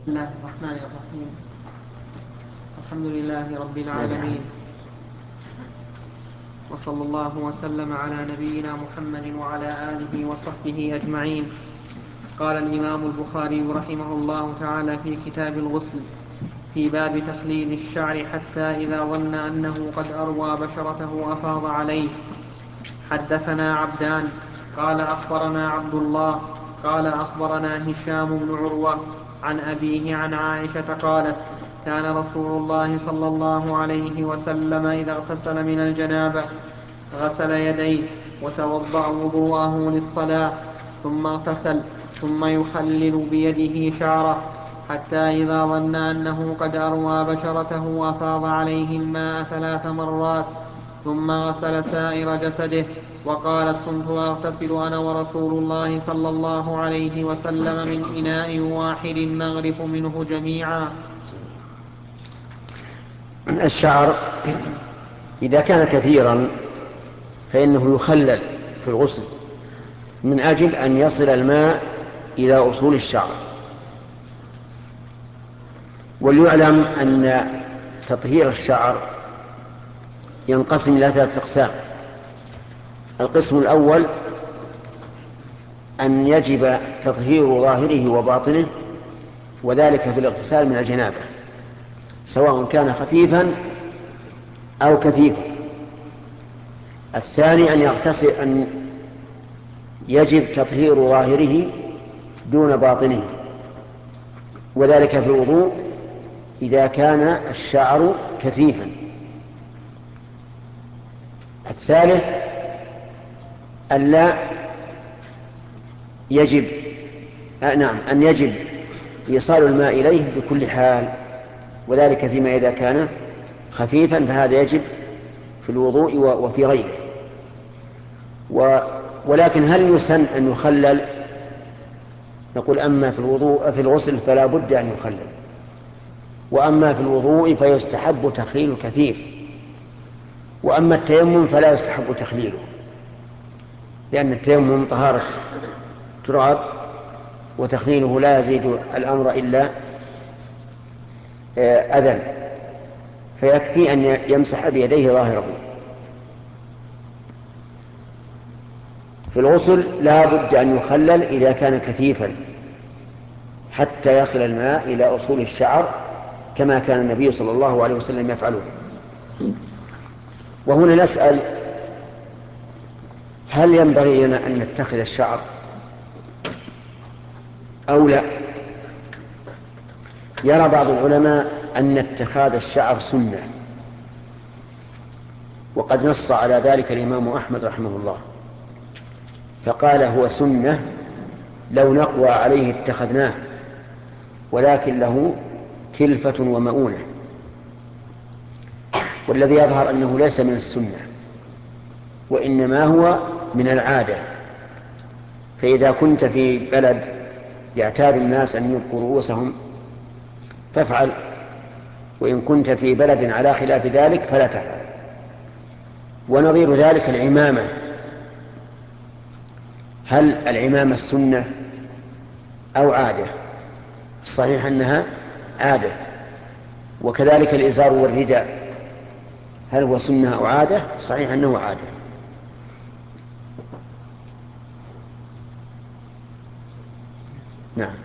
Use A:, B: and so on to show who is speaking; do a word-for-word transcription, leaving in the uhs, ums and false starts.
A: الله الرحمن الرحيم. الحمد لله رب العالمين، وصلى الله وسلم على نبينا محمد وعلى آله وصحبه أجمعين. قال الإمام البخاري رحمه الله تعالى في كتاب الغسل في باب تخليل الشعر حتى إذا ظن أنه قد أروى بشرته أفاض عليه. حدثنا عبدان قال أخبرنا عبد الله قال أخبرنا هشام بن عروة عن أبيه عن عائشة قالت: كان رسول الله صلى الله عليه وسلم إذا اغتسل من الجنابة غسل يديه وتوضأ وضوءه للصلاة ثم اغتسل ثم يخلل بيده شعره حتى إذا ظن أنه قد أروى بشرته أفاض عليه الماء ثلاث مرات ثم غسل سائر جسده. وقالت: كنت أغتسل أنا ورسول الله صلى الله عليه وسلم من إناء واحد نغرف منه جميعا.
B: الشعر إذا كان كثيرا فإنه يخلل في الغسل من أجل أن يصل الماء إلى أصول الشعر. وليعلم أن تطهير الشعر ينقسم إلى ثلاثة أقسام. القسم الأول أن يجب تطهير ظاهره وباطنه، وذلك في الاغتسال من الجنابة سواء كان خفيفا أو كثيفا. الثاني أن يغتسل أن يجب تطهير ظاهره دون باطنه، وذلك في الوضوء إذا كان الشعر كثيفا. الثالث أن لا يجب آه نعم أن يجب إيصال الماء إليه بكل حال، وذلك فيما إذا كان خفيفا فهذا يجب في الوضوء وفي غيره. و ولكن هل يسن أن يخلل؟ نقول أما في الوضوء في الغسل فلا بد أن يخلل، وأما في الوضوء فيستحب تخليل الكثير، وأما التيمم فلا يستحب تخليله، لأن التيمم طهارة تراب، وتخليله لا يزيد الأمر إلا أذى، فيكفي أن يمسح بيديه ظاهره. في الغسل لا بد أن يخلل إذا كان كثيفا حتى يصل الماء إلى أصول الشعر كما كان النبي صلى الله عليه وسلم يفعله. وهنا نسأل: هل ينبغي لنا أن نتخذ الشعر أو لا؟ يرى بعض العلماء أن اتخاذ الشعر سنة، وقد نص على ذلك الإمام أحمد رحمه الله فقال: هو سنة لو نقوى عليه اتخذناه، ولكن له كلفة ومؤونة. والذي يظهر أنه ليس من السنة، وإنما هو من العادة. فإذا كنت في بلد يعتاد الناس أن يبقوا رؤوسهم فافعل، وإن كنت في بلد على خلاف ذلك فلا تفعل. ونظير ذلك العمامة. هل العمامة السنة أو عادة؟ الصحيح أنها عادة. وكذلك الإزار والرداء، هل هو سنة أو عادة؟ صحيح أنه عادة. نعم.